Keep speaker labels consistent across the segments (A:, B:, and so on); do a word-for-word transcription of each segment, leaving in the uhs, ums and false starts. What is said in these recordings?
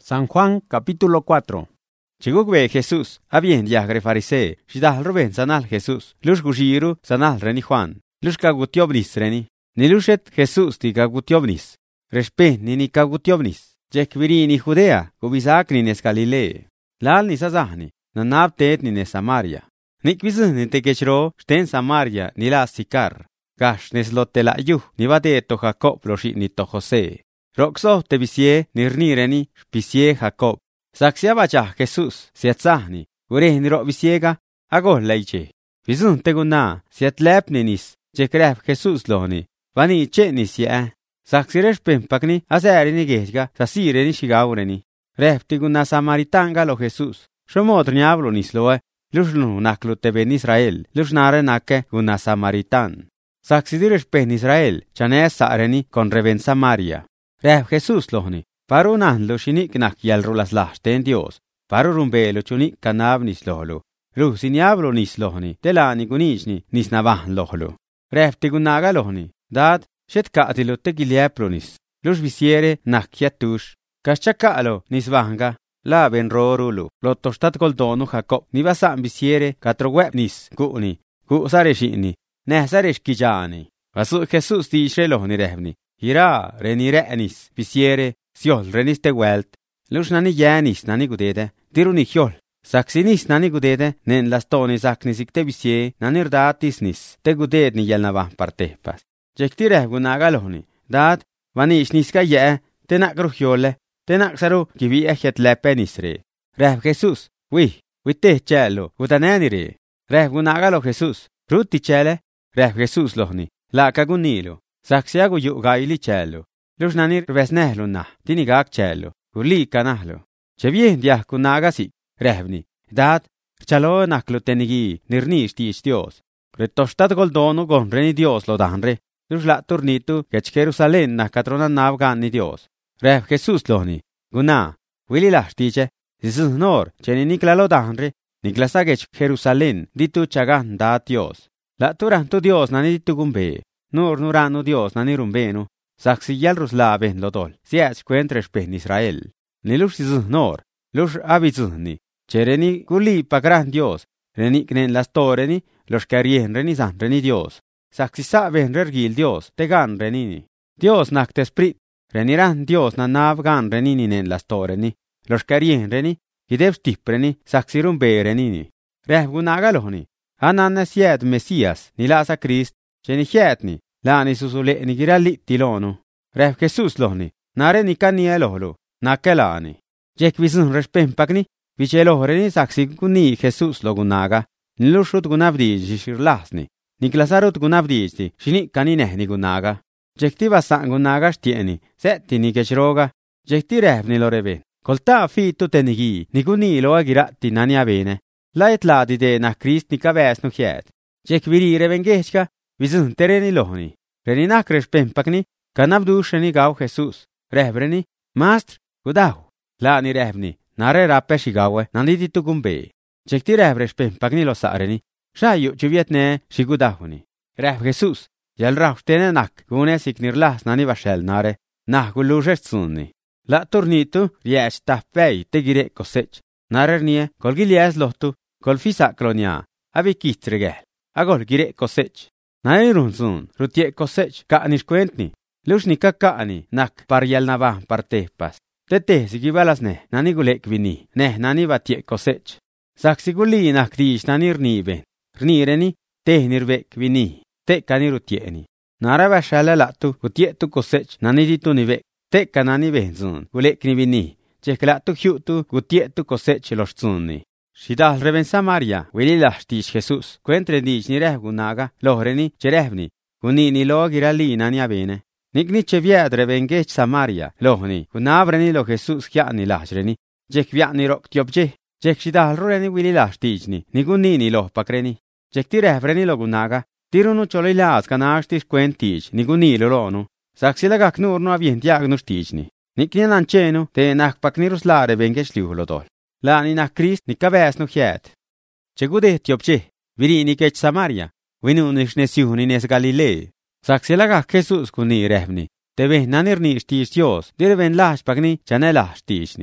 A: San Juan capítulo cuatro. Chigugbe Jesús, abien yagre farisee, shidal ruben sanal Jesús, lush gushiru sanal reni Juan, lush kagutiobnis reni, nilushet Jesús ti kagutiobnis, respe ni ni kagutiobnis, jek virini Judea, kubisak ni nes Galilea, lal ni sazahni, nanab tet ni nes Samaria. Nik bizun te kechro, shten Samaria ni la sikar, gash nes lotela yuh, ni bate to Jacob loshi ni to Jose. Roxo te bisie nirnireni, bisie Jacob. Saxiaba cha Jesús, siatzahni, ure ni ro bisiega, ago leiche. Bizun teguna, siatlep nenis, jekref Jesús loni, vani chenis ya. Saxiresh pempakni, azeri ni gejga, sasire ni shigaureni. Ref tiguna samaritanga lo Jesús, shomodrniablo nisloe, lushnu naklu teben Israel, lushnare nake una samaritan. Saxidiresh pen Israel, chanes sareni con reven Samaria. Ref Jesús lohni, paru nan lo shinik nak yalru las lahten Dios, paru rumbe lo chunik kanab nis lohlu, lu siniablo nis lohni, telani gunishni nis navan lohlu. Ref tigunaga lohni, dad, shet kaatilo tegiliaplonis, lus visiere nak yatush, kaschakalo nis vanga, la ben rorulu, lo tostat goldonu Jacob, ni vasam visiere katroweb nis, guni, gu sareshini, ne sareshkijani. Vasu Jesús di shelohni rehni. Hira, reni renis, bisiere, siol, renis te welt. Lus nani janis, nani gudede, diru ni hiol. Saxinis nani gudede, nen las tonis aknisik te bisie, nani rdatisnis, te guded ni yelnava partepas. Jektire gunagaloni, dad, vanish niska ye, te nak ruhiole, te nak saru, kivi ejet lepenisre. Ref Jesús, wi, wite chelo, utanenire. Ref gunagalo Jesús, ruti chele, ref Jesús lohni, la kagunilo. Saxiago yu gaili cello. Lus nanir vesnehlu nah, tinigak cello, uli kanahlu. Che bien diah kunagasi, revni, dad, chalo naklu tenigi, nirnish tish Dios. Retostat goldonu gon reni Dios lo danre, lus la turnitu, kech Jerusalén na katrona navgani Dios. Rev Jesús lohni, guna, wili lash tiche, ziznor, cheni nikla lo danre, niklasagech Jerusalén, ditu chagan da Dios. La turantu Dios nani ditu gumbe. Nur nuranu Dios nani rumbenu, saxi yalrus la ben lodol, siach cuentres pen Israel. Ni lus nor, lus abizuni, chereni guli pa gran Dios, reni knen las toreni, los carien reni san reni Dios. Saxi sa ben rergil Dios, te gan renini. Dios nak te sprit, reniran Dios na nav gan renini nen las toreni, los carien reni, kidev stipreni, saxi rumbe renini. Rev gunagaloni, anan sied Mesias, ni lasa Christ, cheni hietni, lani susule ni giralli tilonu. Ref Jesús lohni, nare ni kanie lohlu, nakelani. Jek visun respempakni, viche lohoreni saksi guni Jesús logunaga, nilushut gunavdiji shirlasni, niklasarut gunavdiji, shini kaninehni gunaga. Jek ti vasan gunaga shtieni, setti ni kechroga, jek ti revni lorebe, kolta fitu tenigi, ni guni lo agiratti nani avene, la etladi de na Krist ni kavesnu hiet. Jek virire vengechka, Vizun tereni lohni. Reni nakresh pempakni, kanavdusheni gav Jesús. Revreni, mastr, gudahu. La ni revni, nare rappeshi gawe, nanditi tu gumbe. Jekti revresh pempakni lo sareni. Shayu chivietne, shigudahuni. Rev Jesús, yal raustene nak, gune siknirlas nani vashel nare, nah gullushes tsunni. La turnitu, riesh tappei, tegire kosech. Narernie, kolgilies lohtu, kolfisa klonia, avikitregel. Agol gire kosech. Nai runzun, rutie kosech, ka'nish kuentni. Lushni kaka'ni, nak pariel nava partepas. Tete sigibalas ne, nani gulek vini, ne nani vatie kosech. Saksiguli nak dish nani rniben. Rnireni, te nirvek vini, te kani rutieni. Nara vashala latu, gutietu kosech, nani ditu nivek, te kanani benzun, gulek ni vini. Cheklatu hyutu, gutietu kosech los zunni. Shidal reven Samaria, wili lashtish Jesús, cuentre dich ni reh gunaga, lohreni, cherevni, guni ni lo girali nani avene. Nikni cheviad revengech Samaria, lohni, gunavreni lo Jesús hiani lashreni, jek viani rok tiobje, jek shidal rureni wili lashtichni, ni guni ni lo pakreni, jek ti revreni lo gunaga, tirunu cholo ilas kanashtish cuentich, ni guni lo lonu, saxilagak nur no avientiagnus tichni, nikni nanchenu, te nakpaknirus la revengech liuhlodol. La ni na Krist ni kaves nu hiet. Chegude tiopche, virini kech Samaria, winunish nesiuni nes Galilea. Saxilaga Jesús kuni revni, te ven nanirni shtish Dios, dirven lash pagni chanelash tishni.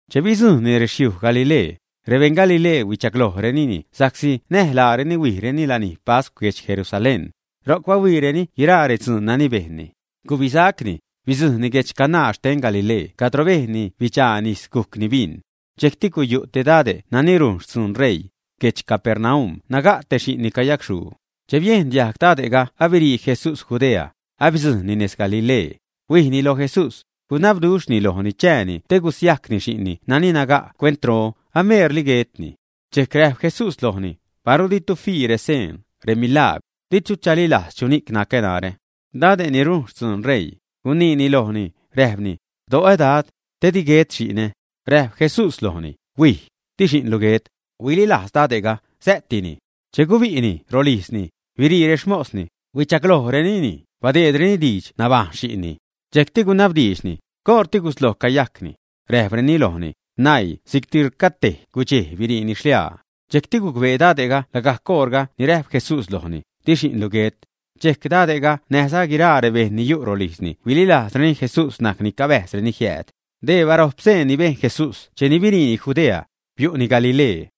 A: Chebizu ni reshiu Galile. Reben Galile wichaklo renini. Saksi nehla reni wi reni lani pas kwech Jerusalem. Rokwa wi reni ira retsun nani behni. Kubisakni. Bizu ni gech kanash ten Galile. Katrovehni vichanis kukni bin. Chektiku yu te dade nanirun sun rey. Gech Capernaum naga teshi ni kayakshu. Chebien diak tadega abiri Jesús Judea. Abizu ni nes Galile. Wi ni lo Jesús. Kunabdush ni lo ni cheni. Tegusiak ni shini. Nani naga kwentro. Amer ligetni. Chekref Jesús lohni. Paruditu fi resen. Remilab. Dichu chalilas chunik na kenare. Dade ni run sun rey. Uni ni lohni. Rehbni. Do edad. Te diget shine. Ref Jesús lohni. Wi. Tishin luget. Wili las dadega. Settini. Cheguvini. Rolisni. Viri reshmosni. Wichaklo renini. Vadedreni dich. Naban shini. Chektigu nabdishni. Kortigus lo kayakni. Rehbreni lohni. Nai, siktir katte, kuche virini shlia. Chektigu kvedadega, lagah korga, ni ref Jesús lohni. Tishin luget. Chekdadega, nehsa girare beh ni yurolisni. Wilila treni Jesús nakni kabes reni hiet. De varoh pse ni ben Jesús, che ni virini Judea, piu ni Galile.